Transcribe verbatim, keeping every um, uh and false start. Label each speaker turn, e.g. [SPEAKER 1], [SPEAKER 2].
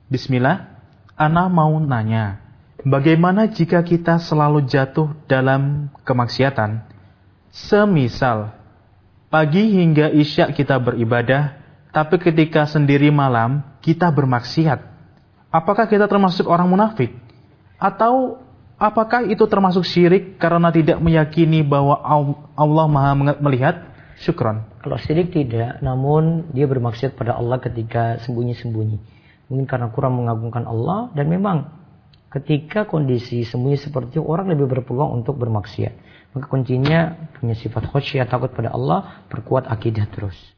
[SPEAKER 1] Bismillah, ana mau nanya, bagaimana jika kita selalu jatuh dalam kemaksiatan? Semisal, pagi hingga isya kita beribadah, tapi ketika sendiri malam kita bermaksiat. Apakah kita termasuk orang munafik? Atau apakah itu termasuk syirik karena tidak meyakini bahwa Allah Maha melihat? Syukron.
[SPEAKER 2] Kalau syirik tidak, namun dia bermaksiat pada Allah ketika sembunyi-sembunyi. Mungkin karena kurang mengagungkan Allah, dan memang ketika kondisi sembunyi seperti itu, orang lebih berpeluang untuk bermaksiat. Maka kuncinya punya sifat khasyah, takut pada Allah, perkuat akidah terus.